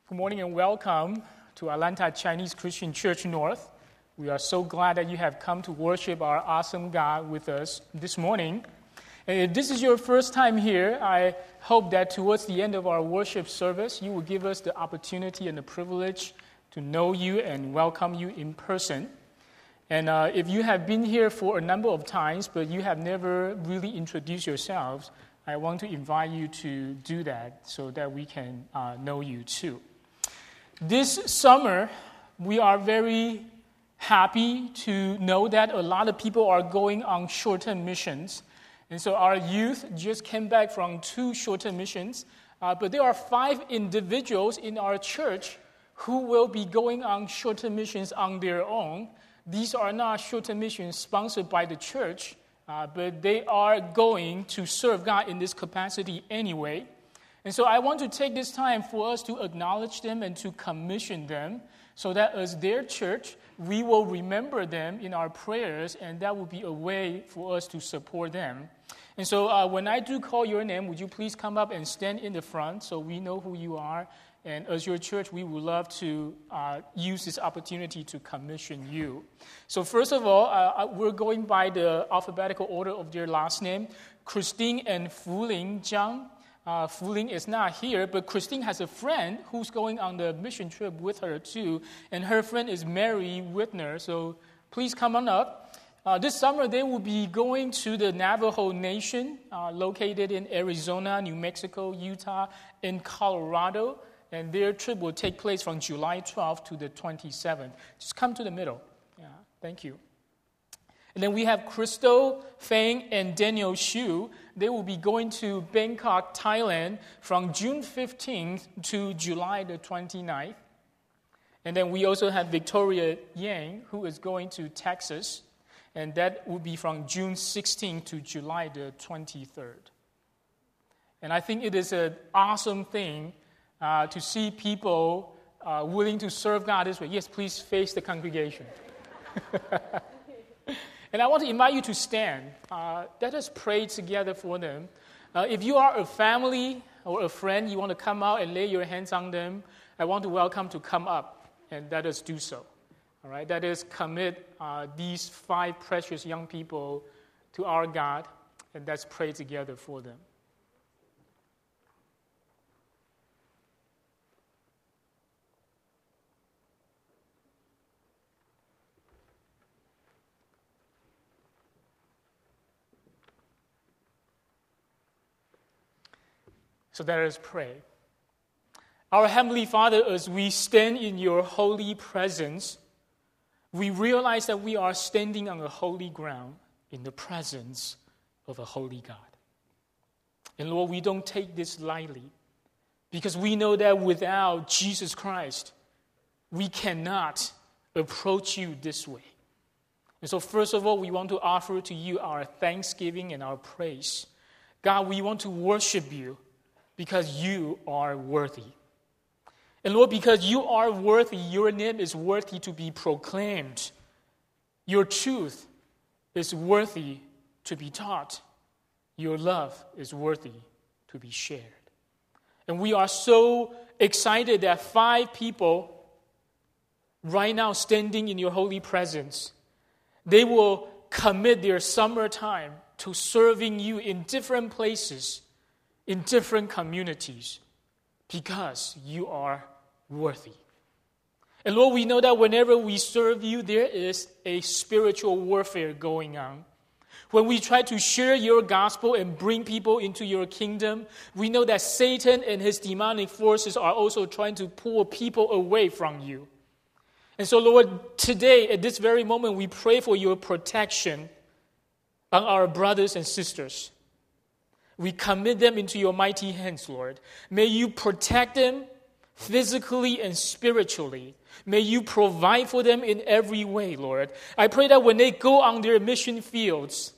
Good morning and welcome to Atlanta Chinese Christian Church North. We are so glad that you have come to worship our awesome God with us this morning. And if this is your first time here, I hope that towards the end of our worship service, you will give us the opportunity and the privilege to know you and welcome you in person. And if you have been here for a number of times, but you have never really introduced yourselves, I want to invite you to do that so that we can know you too. This summer, we are very happy to know that a lot of people are going on short-term missions. And so our youth just came back from 2 short-term missions. But there are 5 individuals in our church who will be going on short-term missions on their own. These are not short-term missions sponsored by the church, but they are going to serve God in this capacity anyway. And so I want to take this time for us to acknowledge them and to commission them so that as their church, we will remember them in our prayers, and that will be a way for us to support them. And so when I do call your name, would you please come up and stand in the front so we know who you are? And as your church, we would love to use this opportunity to commission you. So first of all, we're going by the alphabetical order of their last name. Christine and Fuling Zhang. Fuling is not here, but Christine has a friend who's going on the mission trip with her too, and her friend is Mary Whitner, so please come on up. This summer, they will be going to the Navajo Nation, located in Arizona, New Mexico, Utah, and Colorado, and their trip will take place from July 12th to the 27th. Just come to the middle. Yeah, thank you. And then we have Crystal Fang and Daniel Xu. They will be going to Bangkok, Thailand from June 15th to July the 29th. And then we also have Victoria Yang, who is going to Texas. And that will be from June 16th to July the 23rd. And I think it is an awesome thing to see people willing to serve God this way. Yes, please face the congregation. And I want to invite you to stand. Let us pray together for them. If you are a family or a friend, you want to come out and lay your hands on them, I want to welcome to come up, and let us do so. All right, that is commit these 5 precious young people to our God, and let's pray together for them. So let us pray. Our Heavenly Father, as we stand in your holy presence, we realize that we are standing on a holy ground in the presence of a holy God. And Lord, we don't take this lightly because we know that without Jesus Christ, we cannot approach you this way. And so first of all, we want to offer to you our thanksgiving and our praise. God, we want to worship you because you are worthy. And Lord, because you are worthy, your name is worthy to be proclaimed. Your truth is worthy to be taught. Your love is worthy to be shared. And we are so excited that 5 people right now standing in your holy presence, they will commit their summertime to serving you in different places, in different communities, because you are worthy. And Lord, we know that whenever we serve you, there is a spiritual warfare going on. When we try to share your gospel and bring people into your kingdom, we know that Satan and his demonic forces are also trying to pull people away from you. And so, Lord, today, at this very moment, we pray for your protection on our brothers and sisters. We commit them into your mighty hands, Lord. May you protect them physically and spiritually. May you provide for them in every way, Lord. I pray that when they go on their mission fields,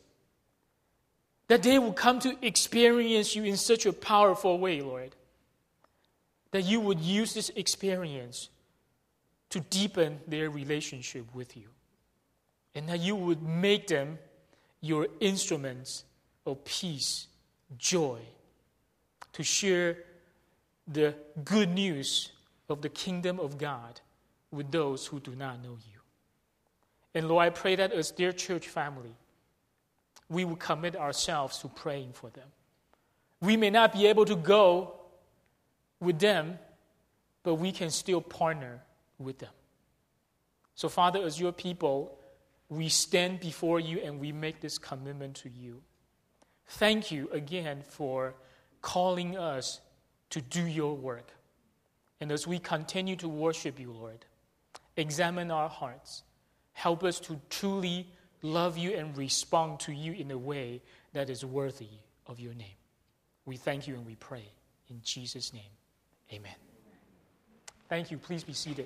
that they will come to experience you in such a powerful way, Lord. That you would use this experience to deepen their relationship with you. And that you would make them your instruments of peace, joy, to share the good news of the kingdom of God with those who do not know you. And Lord, I pray that as their church family, we will commit ourselves to praying for them. We may not be able to go with them, but we can still partner with them. So, Father, as your people, we stand before you and we make this commitment to you. Thank you again for calling us to do your work. And as we continue to worship you, Lord, examine our hearts. Help us to truly love you and respond to you in a way that is worthy of your name. We thank you and we pray in Jesus' name. Amen. Thank you. Please be seated.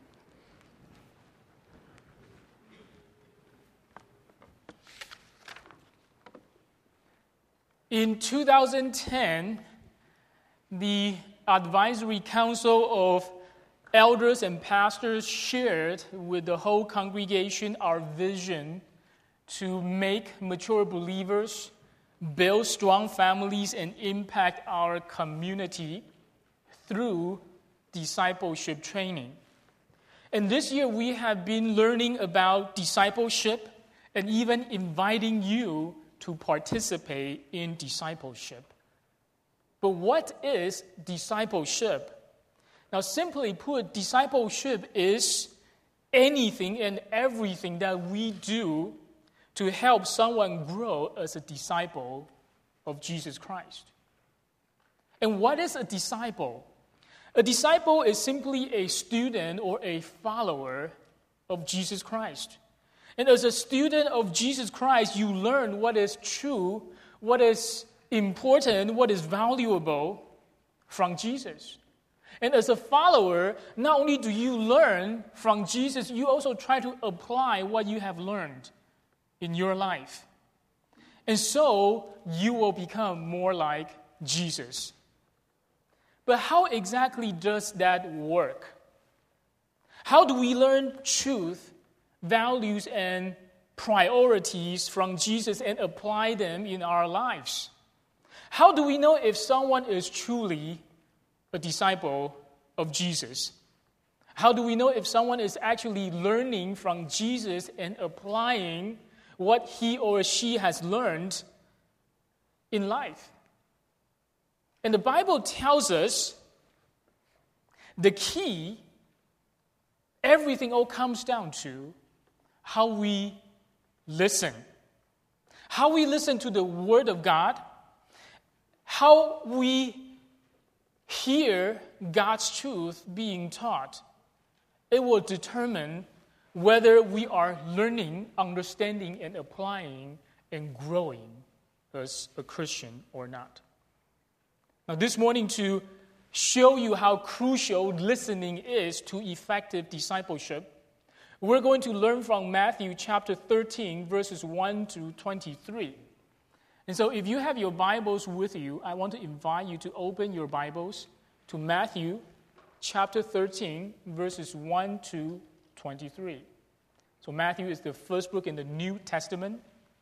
In 2010, the Advisory Council of Elders and Pastors shared with the whole congregation our vision to make mature believers, build strong families, and impact our community through discipleship training. And this year we have been learning about discipleship and even inviting you to participate in discipleship. But what is discipleship? Now, simply put, discipleship is anything and everything that we do to help someone grow as a disciple of Jesus Christ. And what is a disciple? A disciple is simply a student or a follower of Jesus Christ. And as a student of Jesus Christ, you learn what is true, what is important, what is valuable from Jesus. And as a follower, not only do you learn from Jesus, you also try to apply what you have learned in your life. And so you will become more like Jesus. But how exactly does that work? How do we learn truth, values, and priorities from Jesus and apply them in our lives? How do we know if someone is truly a disciple of Jesus? How do we know if someone is actually learning from Jesus and applying what he or she has learned in life? And the Bible tells us the key, everything all comes down to how we listen. How we listen to the Word of God, how we hear God's truth being taught. It will determine whether we are learning, understanding, and applying and growing as a Christian or not. Now, this morning, to show you how crucial listening is to effective discipleship, we're going to learn from Matthew chapter 13, verses 1 to 23. And so if you have your Bibles with you, I want to invite you to open your Bibles to Matthew chapter 13, verses 1 to 23. So Matthew is the first book in the New Testament.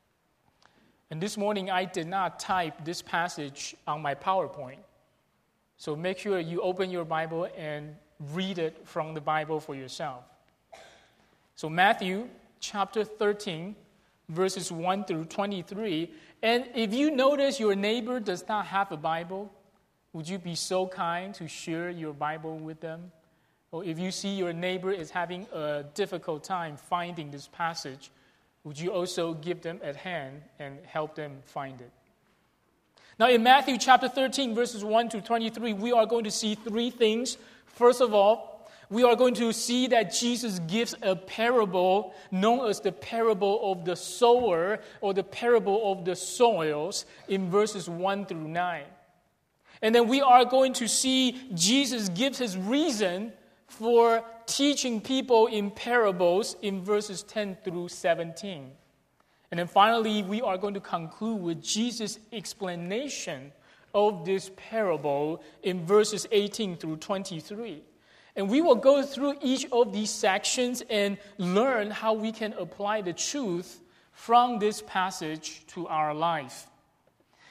And this morning I did not type this passage on my PowerPoint. So make sure you open your Bible and read it from the Bible for yourself. So Matthew chapter 13, verses 1 through 23. And if you notice your neighbor does not have a Bible, would you be so kind to share your Bible with them? Or if you see your neighbor is having a difficult time finding this passage, would you also give them a hand and help them find it? Now in Matthew chapter 13, verses 1 to 23, we are going to see three things. First of all, we are going to see that Jesus gives a parable known as the parable of the sower or the parable of the soils in verses 1 through 9. And then we are going to see Jesus gives his reason for teaching people in parables in verses 10 through 17. And then finally, we are going to conclude with Jesus' explanation of this parable in verses 18 through 23. And we will go through each of these sections and learn how we can apply the truth from this passage to our life.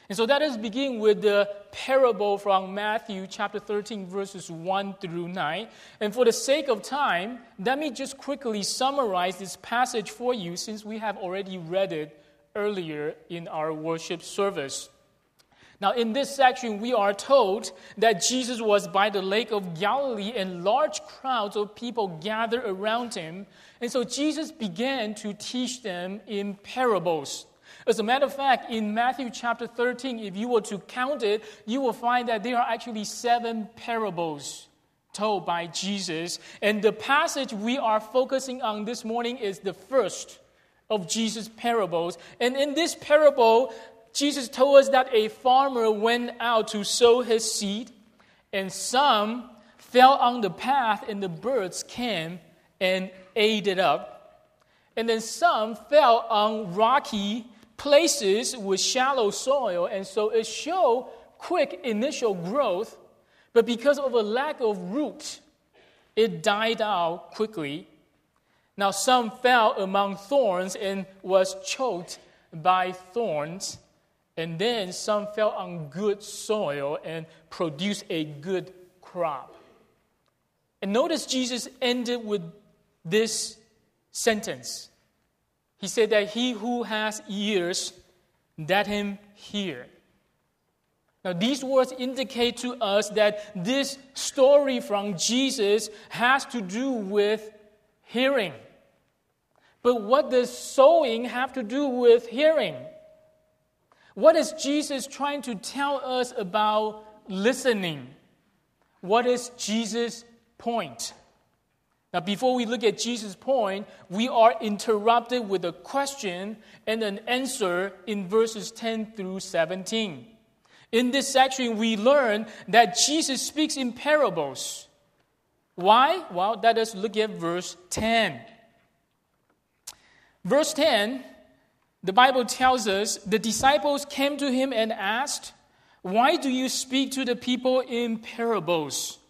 And so let us begin with the parable from Matthew chapter 13, verses 1 through 9. And for the sake of time, let me just quickly summarize this passage for you since we have already read it earlier in our worship service. Now, in this section, we are told that Jesus was by the lake of Galilee and large crowds of people gathered around him. And so Jesus began to teach them in parables. As a matter of fact, in Matthew chapter 13, if you were to count it, you will find that there are actually 7 parables told by Jesus. And the passage we are focusing on this morning is the first of Jesus' parables. And in this parable, Jesus told us that a farmer went out to sow his seed, and some fell on the path, and the birds came and ate it up. And then some fell on rocky places with shallow soil, and so it showed quick initial growth, but because of a lack of root, it died out quickly. Now some fell among thorns and was choked by thorns, and then some fell on good soil and produced a good crop. And notice Jesus ended with this sentence. He said that he who has ears, let him hear. Now, these words indicate to us that this story from Jesus has to do with hearing. But what does sowing have to do with hearing? What is Jesus trying to tell us about listening? What is Jesus' point? Now, before we look at Jesus' point, we are interrupted with a question and an answer in verses 10 through 17. In this section, we learn that Jesus speaks in parables. Why? Well, let us look at verse 10. Verse 10, the Bible tells us, the disciples came to him and asked, "Why do you speak to the people in parables?"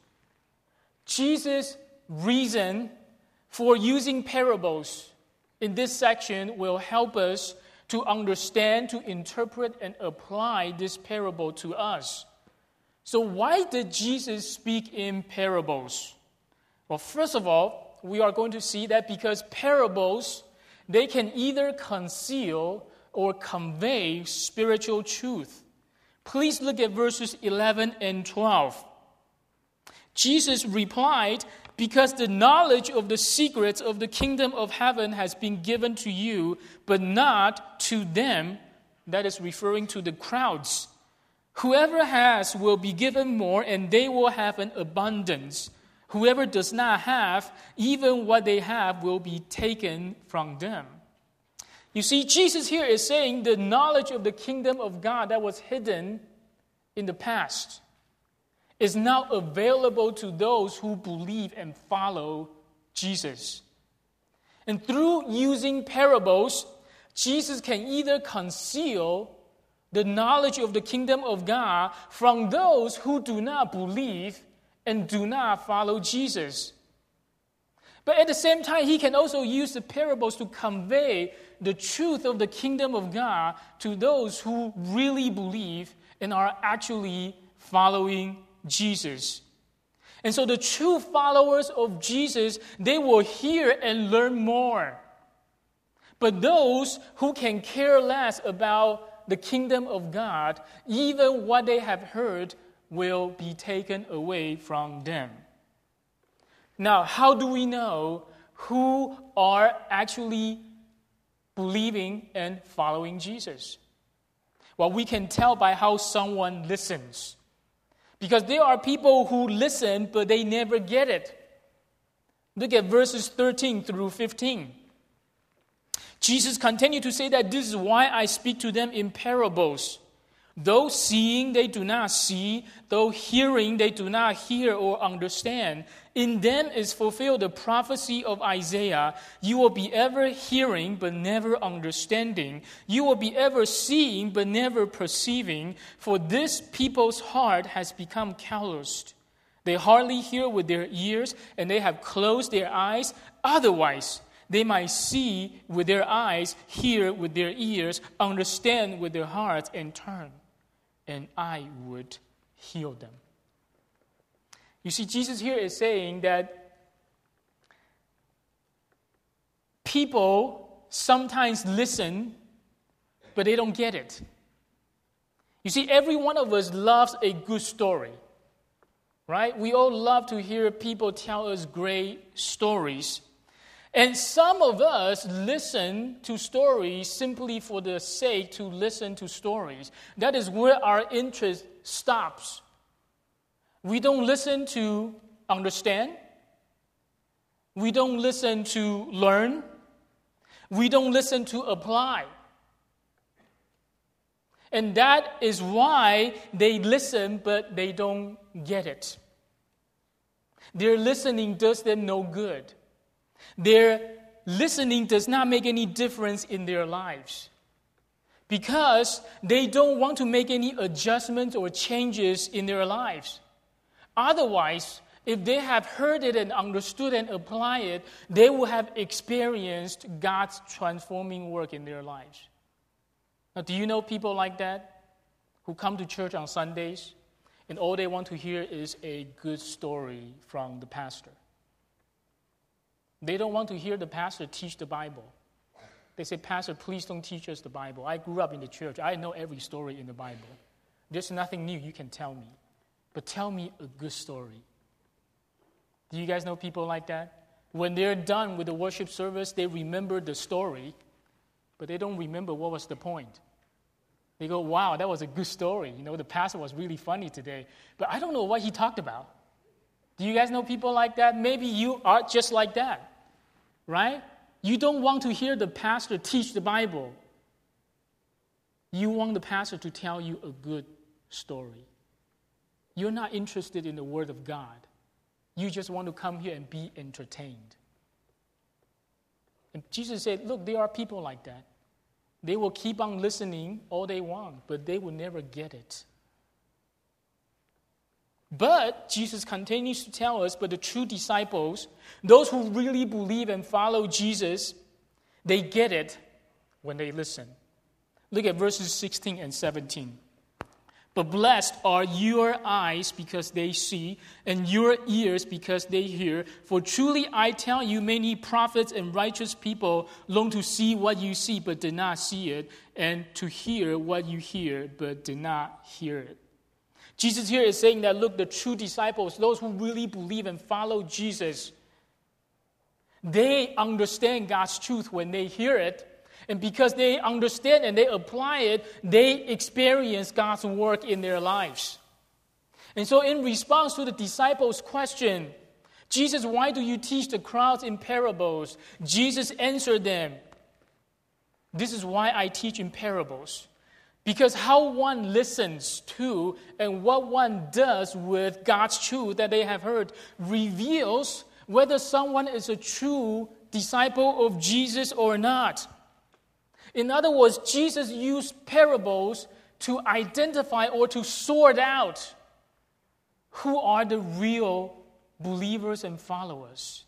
Jesus' reason for using parables in this section will help us to understand, to interpret, and apply this parable to us. So why did Jesus speak in parables? Well, first of all, we are going to see that because parables, they can either conceal or convey spiritual truth. Please look at verses 11 and 12. Jesus replied, "Because the knowledge of the secrets of the kingdom of heaven has been given to you, but not to them," that is referring to the crowds. "Whoever has will be given more, and they will have an abundance. Whoever does not have, even what they have will be taken from them." You see, Jesus here is saying the knowledge of the kingdom of God that was hidden in the past is now available to those who believe and follow Jesus. And through using parables, Jesus can either conceal the knowledge of the kingdom of God from those who do not believe and do not follow Jesus. But at the same time, he can also use the parables to convey the truth of the kingdom of God to those who really believe and are actually following Jesus. And so the true followers of Jesus, they will hear and learn more. But those who can care less about the kingdom of God, even what they have heard will be taken away from them. Now, how do we know who are actually believing and following Jesus? Well, we can tell by how someone listens. Because there are people who listen, but they never get it. Look at verses 13 through 15. Jesus continued to say that this is why I speak to them in parables. Though seeing, they do not see. Though hearing, they do not hear or understand. In them is fulfilled the prophecy of Isaiah. You will be ever hearing, but never understanding. You will be ever seeing, but never perceiving. For this people's heart has become calloused. They hardly hear with their ears, and they have closed their eyes. Otherwise, they might see with their eyes, hear with their ears, understand with their hearts, and turn. and I would heal them. You see, Jesus here is saying that people sometimes listen, but they don't get it. You see, every one of us loves a good story, right? We all love to hear people tell us great stories. And some of us listen to stories simply for the sake to listen to stories. That is where our interest stops. We don't listen to understand. We don't listen to learn. We don't listen to apply. And that is why they listen, but they don't get it. Their listening does them no good. Their listening does not make any difference in their lives because they don't want to make any adjustments or changes in their lives. Otherwise, if they have heard it and understood and applied it, they will have experienced God's transforming work in their lives. Now, do you know people like that who come to church on Sundays and all they want to hear is a good story from the pastor? They don't want to hear the pastor teach the Bible. They say, Pastor, please don't teach us the Bible. I grew up in the church. I know every story in the Bible. There's nothing new you can tell me. But tell me a good story. Do you guys know people like that? When they're done with the worship service, they remember the story, but they don't remember what was the point. They go, wow, that was a good story. You know, the pastor was really funny today, but I don't know what he talked about. Do you guys know people like that? Maybe you are just like that, right? You don't want to hear the pastor teach the Bible. You want the pastor to tell you a good story. You're not interested in the Word of God. You just want to come here and be entertained. And Jesus said, look, there are people like that. They will keep on listening all they want, but they will never get it. But Jesus continues to tell us, but the true disciples, those who really believe and follow Jesus, they get it when they listen. Look at verses 16 and 17. But blessed are your eyes because they see, and your ears because they hear. For truly I tell you, many prophets and righteous people long to see what you see, but did not see it, and to hear what you hear, but did not hear it. Jesus here is saying that, look, the true disciples, those who really believe and follow Jesus, they understand God's truth when they hear it. And because they understand and they apply it, they experience God's work in their lives. And so in response to the disciples' question, Jesus, why do you teach the crowds in parables? Jesus answered them, this is why I teach in parables. Because how one listens to and what one does with God's truth that they have heard reveals whether someone is a true disciple of Jesus or not. In other words, Jesus used parables to identify or to sort out who are the real believers and followers.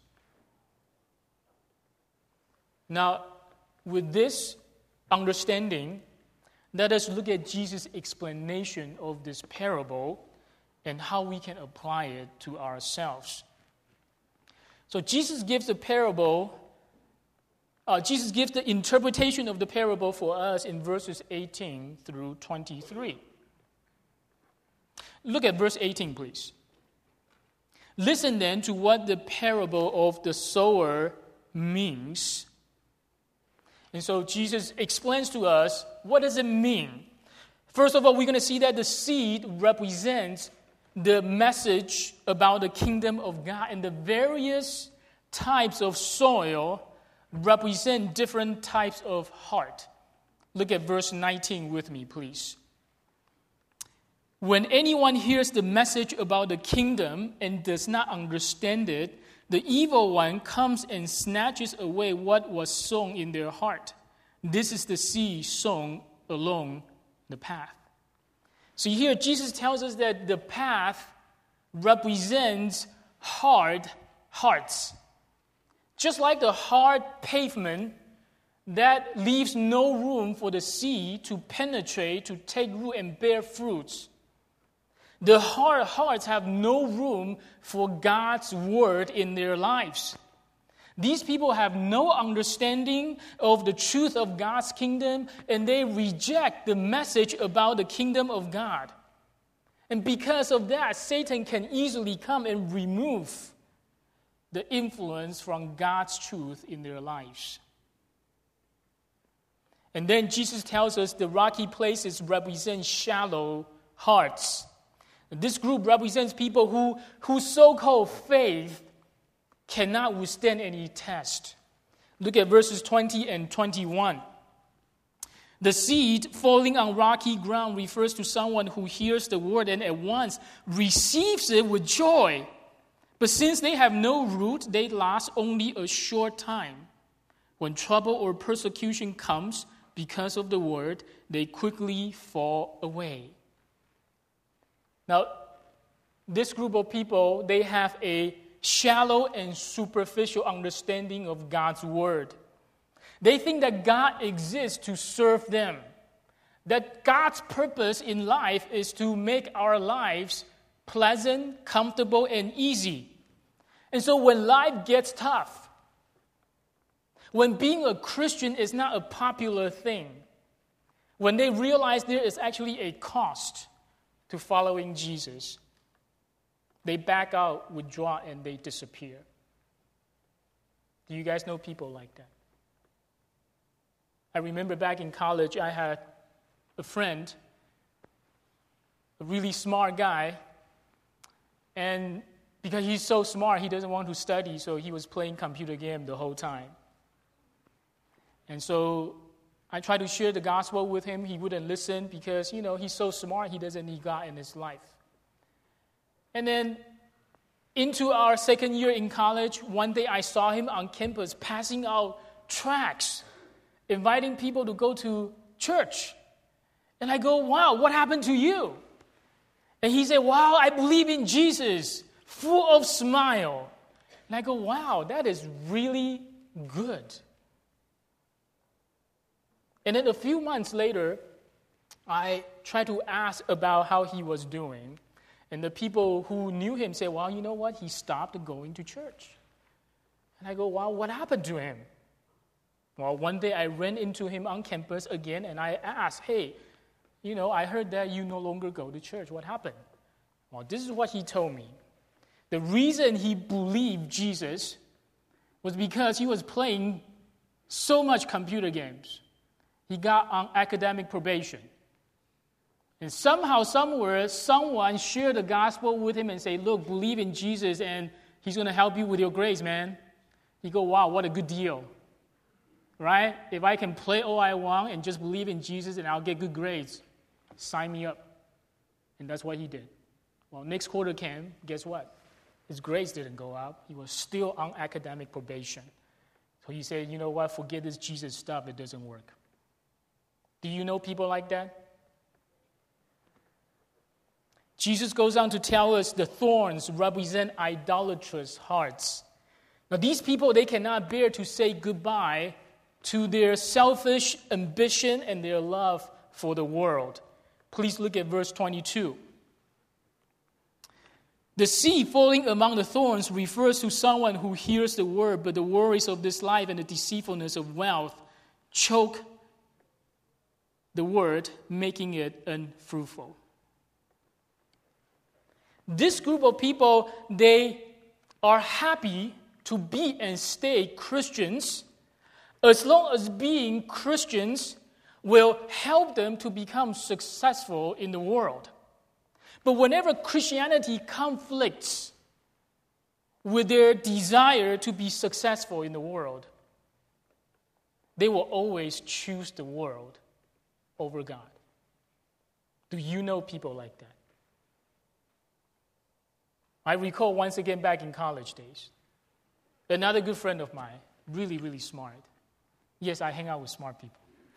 Now, with this understanding, let us look at Jesus' explanation of this parable and how we can apply it to ourselves. So Jesus gives the parable. Jesus gives the interpretation of the parable for us in verses 18 through 23. Look at verse 18, please. Listen then to what the parable of the sower means. And so Jesus explains to us, what does it mean? First of all, we're going to see that the seed represents the message about the kingdom of God, and the various types of soil represent different types of heart. Look at verse 19 with me, please. When anyone hears the message about the kingdom and does not understand it, the evil one comes and snatches away what was sown in their heart. This is the seed sown along the path. So here Jesus tells us that the path represents hard hearts. Just like the hard pavement that leaves no room for the seed to penetrate, to take root and bear fruits. The hard hearts have no room for God's word in their lives. These people have no understanding of the truth of God's kingdom, and they reject the message about the kingdom of God. And because of that, Satan can easily come and remove the influence from God's truth in their lives. And then Jesus tells us the rocky places represent shallow hearts. This group represents people whose so-called faith cannot withstand any test. Look at verses 20 and 21. The seed falling on rocky ground refers to someone who hears the word and at once receives it with joy. But since they have no root, they last only a short time. When trouble or persecution comes because of the word, they quickly fall away. Now, this group of people, they have a shallow and superficial understanding of God's word. They think that God exists to serve them, that God's purpose in life is to make our lives pleasant, comfortable, and easy. And so when life gets tough, when being a Christian is not a popular thing, when they realize there is actually a cost to following Jesus, they back out, withdraw, and they disappear. Do you guys know people like that? I remember back in college, I had a friend, a really smart guy, and because he's so smart, he doesn't want to study, so he was playing computer game the whole time. And so I tried to share the gospel with him. He wouldn't listen because, he's so smart, he doesn't need God in his life. And then into our second year in college, one day I saw him on campus passing out tracts, inviting people to go to church. And I go, wow, what happened to you? And he said, wow, I believe in Jesus, full of smile. And I go, wow, that is really good. And then a few months later, I tried to ask about how he was doing. And the people who knew him said, well, you know what? He stopped going to church. And I go, well, what happened to him? Well, one day I ran into him on campus again, and I asked, hey, I heard that you no longer go to church. What happened? Well, this is what he told me. The reason he believed Jesus was because he was playing so much computer games. He got on academic probation. And somehow, somewhere, someone shared the gospel with him and said, look, believe in Jesus and he's going to help you with your grades, man. He go, wow, what a good deal. Right? If I can play all I want and just believe in Jesus and I'll get good grades, sign me up. And that's what he did. Well, next quarter came, guess what? His grades didn't go up. He was still on academic probation. So he said, you know what, forget this Jesus stuff, it doesn't work. Do you know people like that? Jesus goes on to tell us the thorns represent idolatrous hearts. Now these people, they cannot bear to say goodbye to their selfish ambition and their love for the world. Please look at verse 22. The seed falling among the thorns refers to someone who hears the word, but the worries of this life and the deceitfulness of wealth choke the word, making it unfruitful. This group of people, they are happy to be and stay Christians as long as being Christians will help them to become successful in the world. But whenever Christianity conflicts with their desire to be successful in the world, they will always choose the world over God. Do you know people like that? I recall once again back in college days, another good friend of mine, really, really smart. Yes, I hang out with smart people.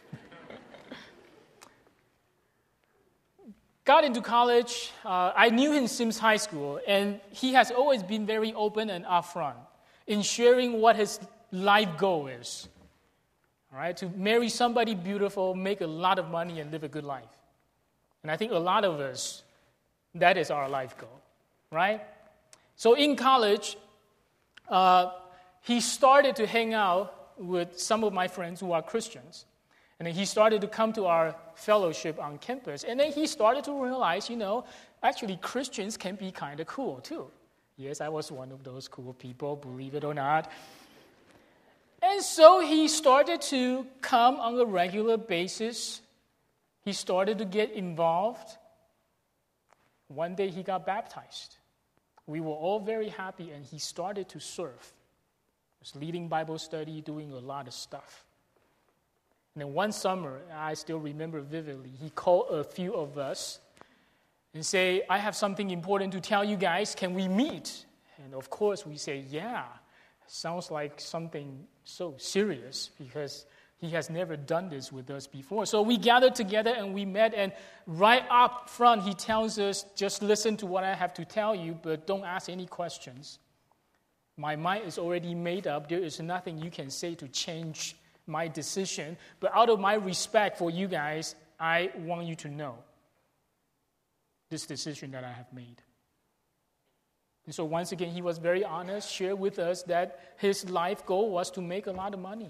Got into college. I knew him since high school, and he has always been very open and upfront in sharing what his life goal is. all right? To marry somebody beautiful, make a lot of money, and live a good life. And I think a lot of us, that is our life goal, right? So in college, he started to hang out with some of my friends who are Christians. And then he started to come to our fellowship on campus. And then he started to realize, actually Christians can be kind of cool too. Yes, I was one of those cool people, believe it or not. And so he started to come on a regular basis. He started to get involved. One day he got baptized. We were all very happy, and he started to serve. He was leading Bible study, doing a lot of stuff. And then one summer, I still remember vividly, he called a few of us and say, I have something important to tell you guys. Can we meet? And of course, we say, yeah. Sounds like something so serious because he has never done this with us before. So we gathered together and we met, and right up front, he tells us, just listen to what I have to tell you, but don't ask any questions. My mind is already made up. There is nothing you can say to change my decision, but out of my respect for you guys, I want you to know this decision that I have made. And so once again, he was very honest, shared with us that his life goal was to make a lot of money.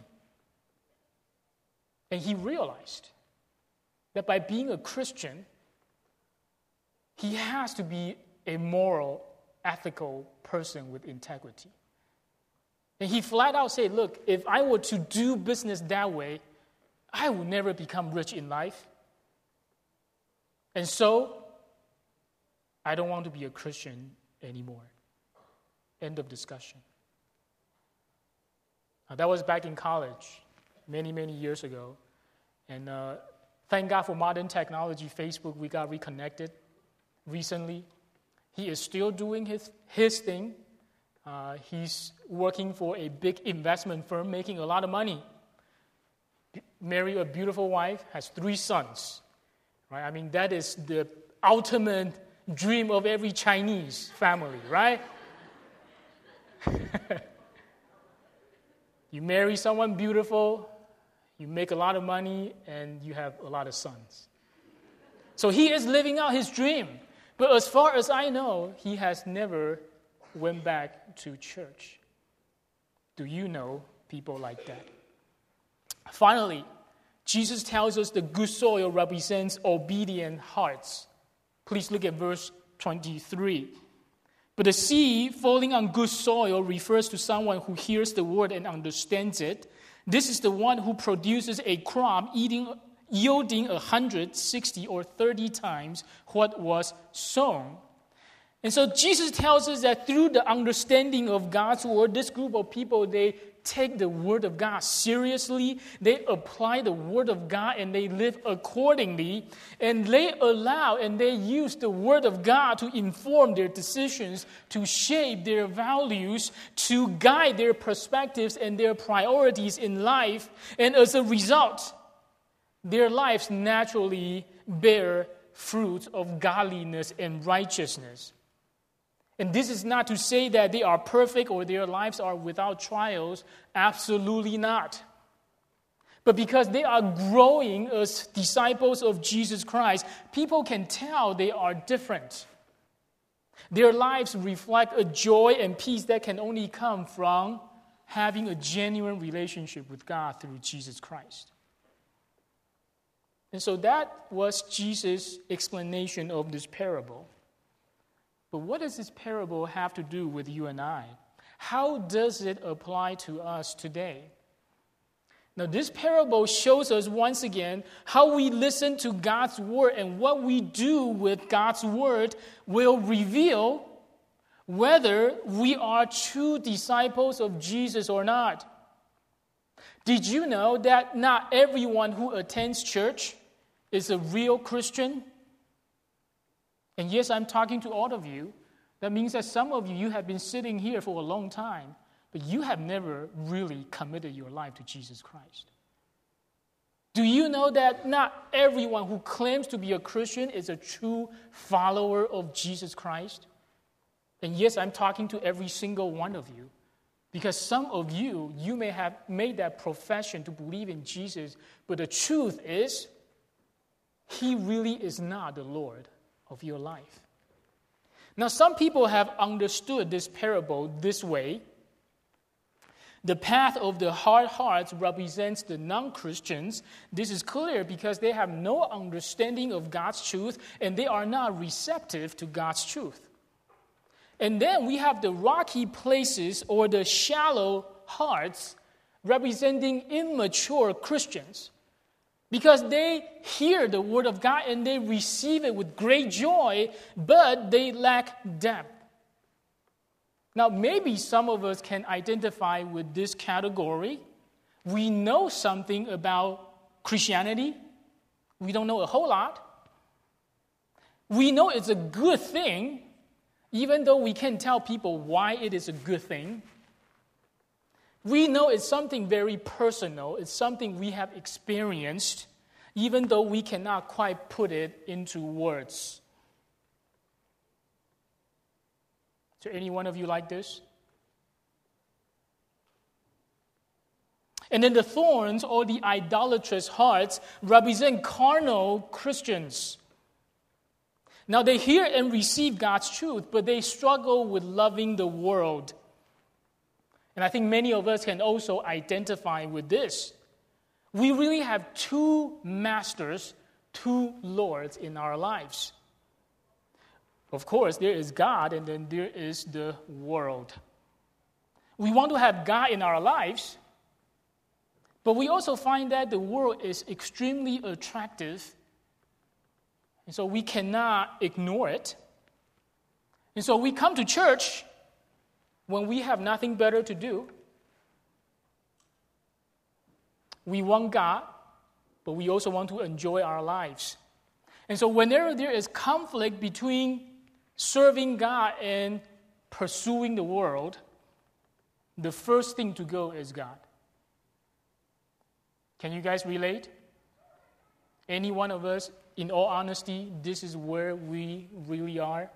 And he realized that by being a Christian, he has to be a moral, ethical person with integrity. And he flat out said, look, if I were to do business that way, I would never become rich in life. And so, I don't want to be a Christian anymore. End of discussion. Now, that was back in college, many, many years ago. And thank God for modern technology, Facebook, we got reconnected recently. He is still doing his thing. He's working for a big investment firm, making a lot of money. Married a beautiful wife, has 3 sons. Right? I mean, that is the ultimate dream of every Chinese family, right? You marry someone beautiful, you make a lot of money, and you have a lot of sons. So he is living out his dream. But as far as I know, he has never went back to church. Do you know people like that? Finally, Jesus tells us the good soil represents obedient hearts. Please look at verse 23. But the seed falling on good soil refers to someone who hears the word and understands it. This is the one who produces a crop yielding 160 or 30 times what was sown. And so Jesus tells us that through the understanding of God's word, this group of people, they take the word of God seriously. They apply the word of God and they live accordingly. And they allow and they use the word of God to inform their decisions, to shape their values, to guide their perspectives and their priorities in life. And as a result, their lives naturally bear fruit of godliness and righteousness. And this is not to say that they are perfect or their lives are without trials. Absolutely not. But because they are growing as disciples of Jesus Christ, people can tell they are different. Their lives reflect a joy and peace that can only come from having a genuine relationship with God through Jesus Christ. And so that was Jesus' explanation of this parable. But what does this parable have to do with you and I? How does it apply to us today? Now, this parable shows us once again how we listen to God's word, and what we do with God's word will reveal whether we are true disciples of Jesus or not. Did you know that not everyone who attends church is a real Christian? And yes, I'm talking to all of you. That means that some of you have been sitting here for a long time, but you have never really committed your life to Jesus Christ. Do you know that not everyone who claims to be a Christian is a true follower of Jesus Christ? And yes, I'm talking to every single one of you, Because some of you may have made that profession to believe in Jesus, but the truth is, he really is not the Lord of your life. Now, some people have understood this parable this way. The path of the hard hearts represents the non-Christians. This is clear because they have no understanding of God's truth and they are not receptive to God's truth. And then we have the rocky places or the shallow hearts representing immature Christians because they hear the word of God and they receive it with great joy, but they lack depth. Now, maybe some of us can identify with this category. We know something about Christianity. We don't know a whole lot. We know it's a good thing, even though we can't tell people why it is a good thing. We know it's something very personal. It's something we have experienced, even though we cannot quite put it into words. Is there any one of you like this? And then the thorns or the idolatrous hearts represent carnal Christians. Now they hear and receive God's truth, but they struggle with loving the world. And I think many of us can also identify with this. We really have two masters, two lords in our lives. Of course, there is God, and then there is the world. We want to have God in our lives, but we also find that the world is extremely attractive, and so we cannot ignore it. And so we come to church when we have nothing better to do. We want God, but we also want to enjoy our lives. And so whenever there is conflict between serving God and pursuing the world, the first thing to go is God. Can you guys relate? Any one of us, in all honesty, this is where we really are.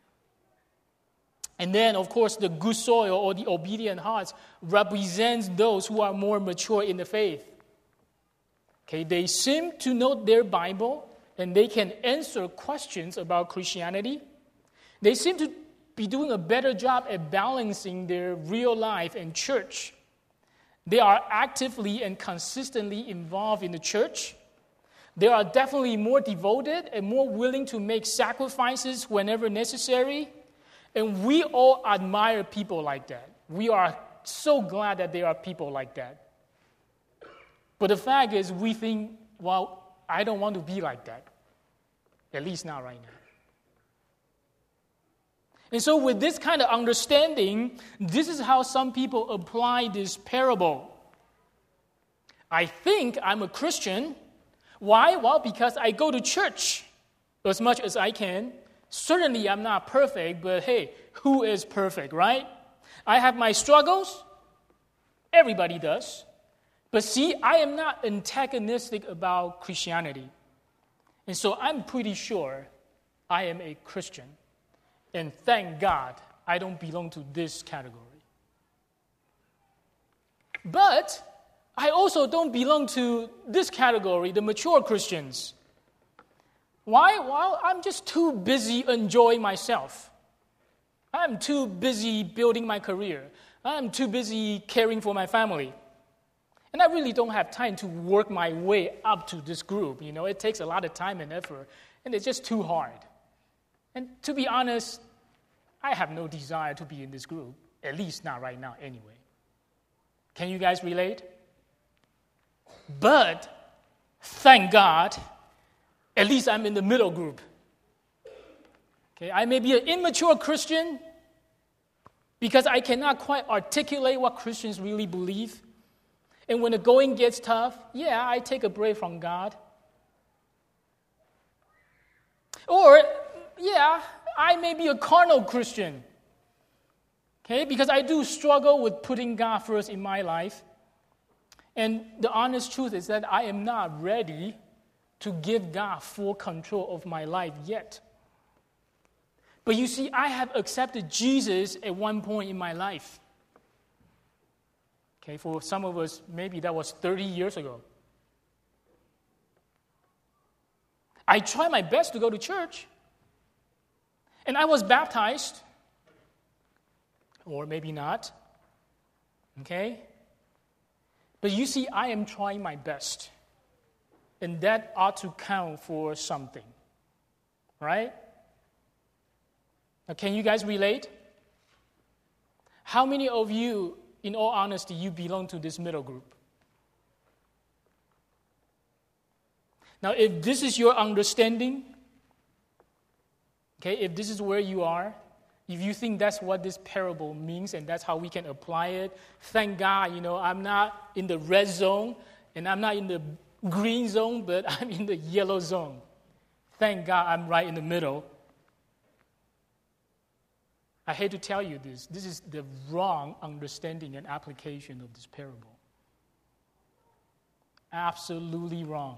And then, of course, the good soil or the obedient hearts represents those who are more mature in the faith. Okay, they seem to know their Bible and they can answer questions about Christianity. They seem to be doing a better job at balancing their real life and church. They are actively and consistently involved in the church. They are definitely more devoted and more willing to make sacrifices whenever necessary. And we all admire people like that. We are so glad that there are people like that. But the fact is, we think, well, I don't want to be like that. At least not right now. And so with this kind of understanding, this is how some people apply this parable. I think I'm a Christian. Why? Well, because I go to church as much as I can. Certainly I'm not perfect, but hey, who is perfect, right? I have my struggles. Everybody does. But see, I am not antagonistic about Christianity. And so I'm pretty sure I am a Christian. And thank God I don't belong to this category. But I also don't belong to this category, the mature Christians. Why? Well, I'm just too busy enjoying myself. I'm too busy building my career. I'm too busy caring for my family. And I really don't have time to work my way up to this group. You know, it takes a lot of time and effort, and it's just too hard. And to be honest, I have no desire to be in this group, at least not right now anyway. Can you guys relate? But thank God, at least I'm in the middle group. Okay, I may be an immature Christian because I cannot quite articulate what Christians really believe. And when the going gets tough, yeah, I take a break from God. Or, yeah, I may be a carnal Christian. Okay, because I do struggle with putting God first in my life. And the honest truth is that I am not ready to give God full control of my life yet. But you see, I have accepted Jesus at one point in my life. Okay, for some of us, maybe that was 30 years ago. I tried my best to go to church, and I was baptized, or maybe not, okay? But you see, I am trying my best, and that ought to count for something, right? Now, can you guys relate? How many of you, in all honesty, you belong to this middle group? Now, if this is your understanding, okay, if this is where you are, if you think that's what this parable means and that's how we can apply it, thank God, I'm not in the red zone and I'm not in the green zone, but I'm in the yellow zone. Thank God I'm right in the middle. I hate to tell you this. This is the wrong understanding and application of this parable. Absolutely wrong.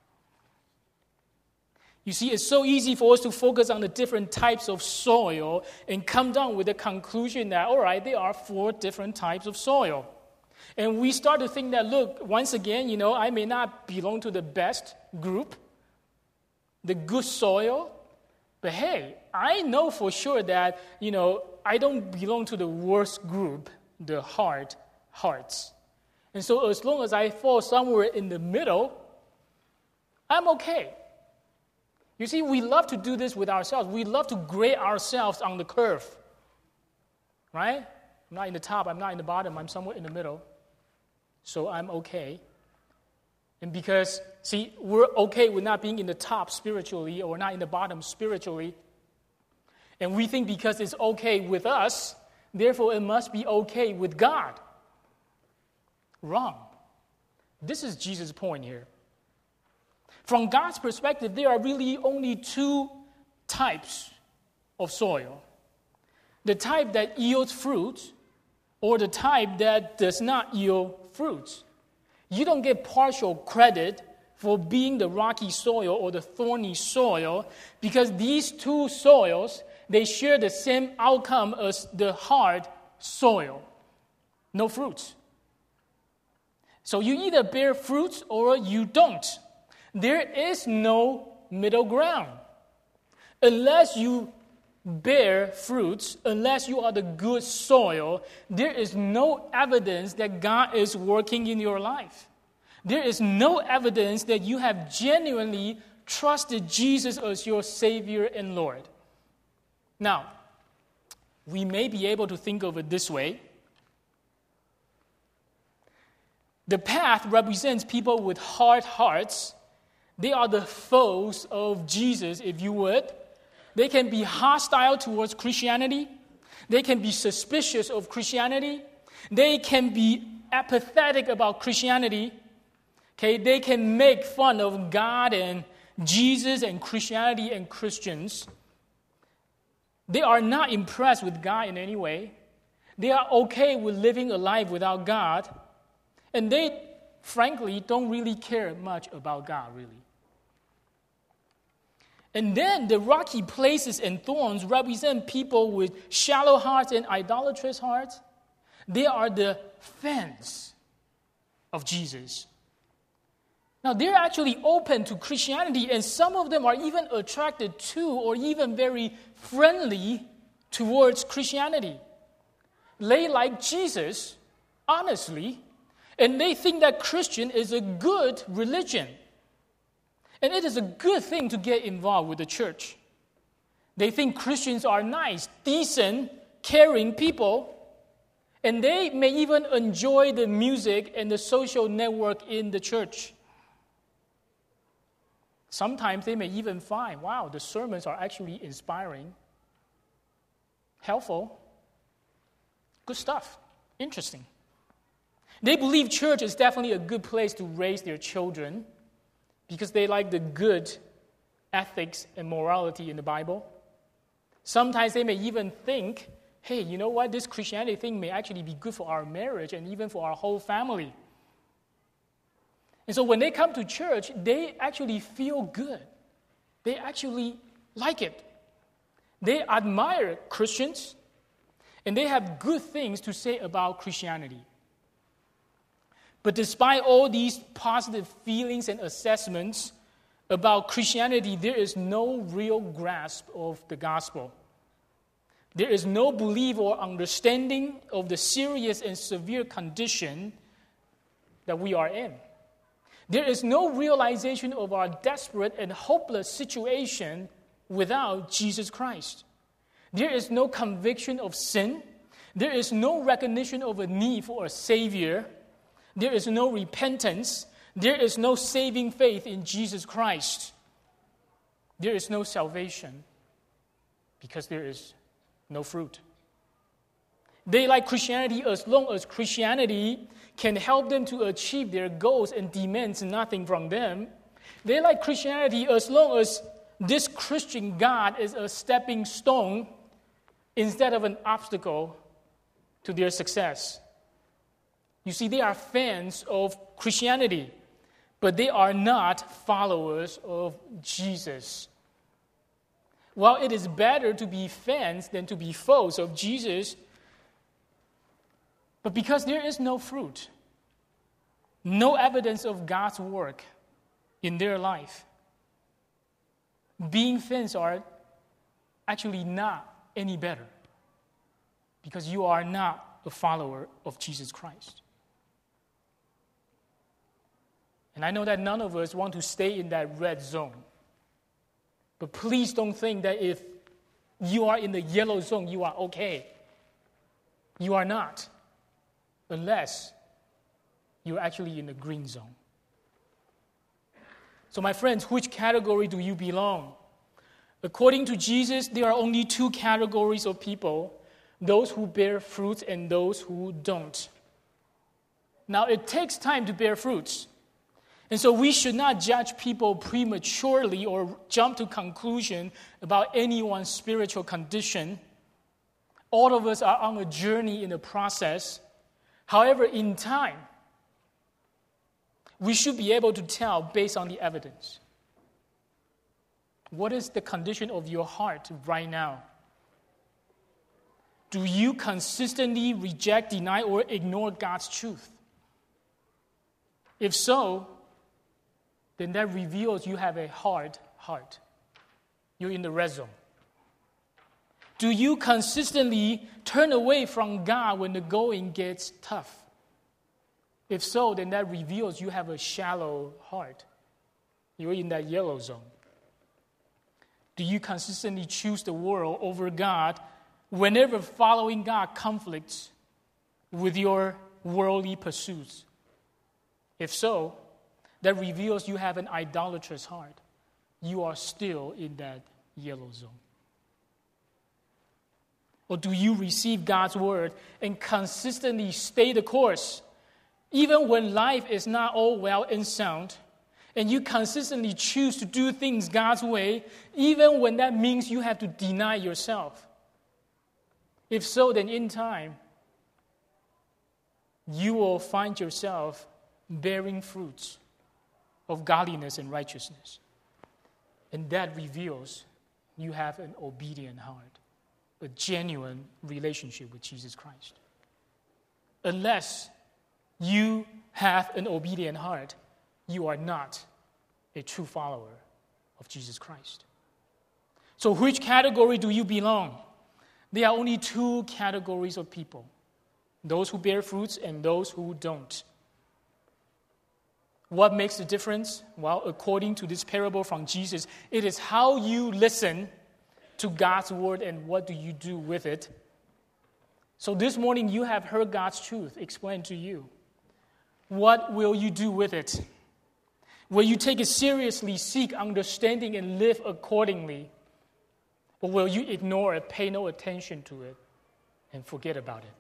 You see, it's so easy for us to focus on the different types of soil and come down with the conclusion that, all right, there are 4 different types of soil. And we start to think that, look, once again, I may not belong to the best group, the good soil, but hey, I know for sure that, I don't belong to the worst group, the hard hearts. And so as long as I fall somewhere in the middle, I'm okay. You see, we love to do this with ourselves. We love to grade ourselves on the curve, right? I'm not in the top, I'm not in the bottom, I'm somewhere in the middle. So I'm okay. And because, see, we're okay with not being in the top spiritually or not in the bottom spiritually. And we think because it's okay with us, therefore it must be okay with God. Wrong. This is Jesus' point here. From God's perspective, there are really only 2 types of soil. The type that yields fruit or the type that does not yield fruits. You don't get partial credit for being the rocky soil or the thorny soil because these 2 soils, they share the same outcome as the hard soil. No fruits. So you either bear fruits or you don't. There is no middle ground. Unless you bear fruits, unless you are the good soil, there is no evidence that God is working in your life. There is no evidence that you have genuinely trusted Jesus as your Savior and Lord. Now, we may be able to think of it this way. The path represents people with hard hearts. They are the foes of Jesus, if you would. They can be hostile towards Christianity. They can be suspicious of Christianity. They can be apathetic about Christianity. Okay, they can make fun of God and Jesus and Christianity and Christians. They are not impressed with God in any way. They are okay with living a life without God. And they, frankly, don't really care much about God, really. And then the rocky places and thorns represent people with shallow hearts and idolatrous hearts. They are the fans of Jesus. Now, they're actually open to Christianity, and some of them are even attracted to or even very friendly towards Christianity. They like Jesus, honestly, and they think that Christian is a good religion. And it is a good thing to get involved with the church. They think Christians are nice, decent, caring people, and they may even enjoy the music and the social network in the church. Sometimes they may even find, wow, the sermons are actually inspiring, helpful, good stuff, interesting. They believe church is definitely a good place to raise their children because they like the good ethics and morality in the Bible. Sometimes they may even think, hey, you know what, this Christianity thing may actually be good for our marriage and even for our whole family. And so when they come to church, they actually feel good. They actually like it. They admire Christians, and they have good things to say about Christianity. But despite all these positive feelings and assessments about Christianity, there is no real grasp of the gospel. There is no belief or understanding of the serious and severe condition that we are in. There is no realization of our desperate and hopeless situation without Jesus Christ. There is no conviction of sin. There is no recognition of a need for a Savior. There is no repentance. There is no saving faith in Jesus Christ. There is no salvation because there is no fruit. They like Christianity as long as Christianity can help them to achieve their goals and demands nothing from them. They like Christianity as long as this Christian God is a stepping stone instead of an obstacle to their success. You see, they are fans of Christianity, but they are not followers of Jesus. While it is better to be fans than to be foes of Jesus, but because there is no fruit, no evidence of God's work in their life, being fans are actually not any better because you are not a follower of Jesus Christ. And I know that none of us want to stay in that red zone. But please don't think that if you are in the yellow zone, you are okay. You are not, unless you're actually in the green zone. So my friends, which category do you belong? According to Jesus, there are only two categories of people, those who bear fruits and those who don't. Now, it takes time to bear fruits. And so we should not judge people prematurely or jump to conclusion about anyone's spiritual condition. All of us are on a journey in the process. However, in time, we should be able to tell based on the evidence. What is the condition of your heart right now? Do you consistently reject, deny, or ignore God's truth? If so, then that reveals you have a hard heart. You're in the red zone. Do you consistently turn away from God when the going gets tough? If so, then that reveals you have a shallow heart. You're in that yellow zone. Do you consistently choose the world over God whenever following God conflicts with your worldly pursuits? If so, that reveals you have an idolatrous heart. You are still in that yellow zone. Or do you receive God's word and consistently stay the course, even when life is not all well and sound, and you consistently choose to do things God's way, even when that means you have to deny yourself? If so, then in time, you will find yourself bearing fruits of godliness and righteousness. And that reveals you have an obedient heart, a genuine relationship with Jesus Christ. Unless you have an obedient heart, you are not a true follower of Jesus Christ. So which category do you belong? There are only two categories of people, those who bear fruits and those who don't. What makes the difference? Well, according to this parable from Jesus, it is how you listen to God's word and what do you do with it. So this morning you have heard God's truth explained to you. What will you do with it? Will you take it seriously, seek understanding, and live accordingly? Or will you ignore it, pay no attention to it, and forget about it?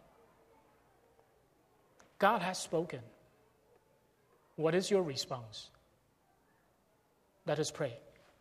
God has spoken. What is your response? Let us pray.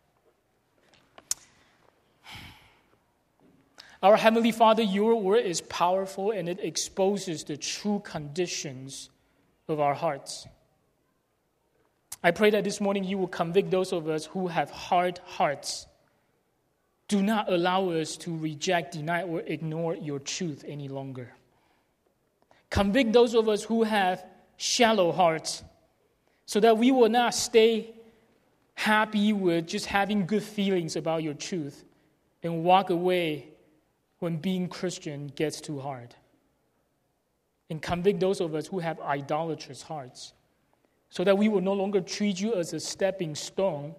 Our Heavenly Father, your word is powerful and it exposes the true conditions of our hearts. I pray that this morning you will convict those of us who have hard hearts. Do not allow us to reject, deny, or ignore your truth any longer. Convict those of us who have shallow hearts, so that we will not stay happy with just having good feelings about your truth and walk away when being Christian gets too hard. And convict those of us who have idolatrous hearts, so that we will no longer treat you as a stepping stone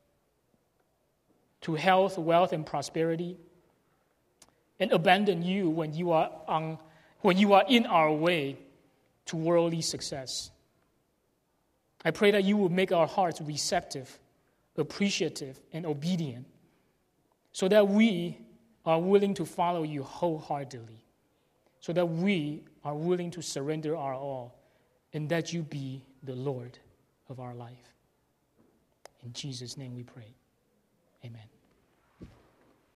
to health, wealth, and prosperity, and abandon you when you are in our way to worldly success. I pray that you will make our hearts receptive, appreciative, and obedient, so that we are willing to follow you wholeheartedly, so that we are willing to surrender our all, and that you be the Lord of our life. In Jesus' name we pray. Amen.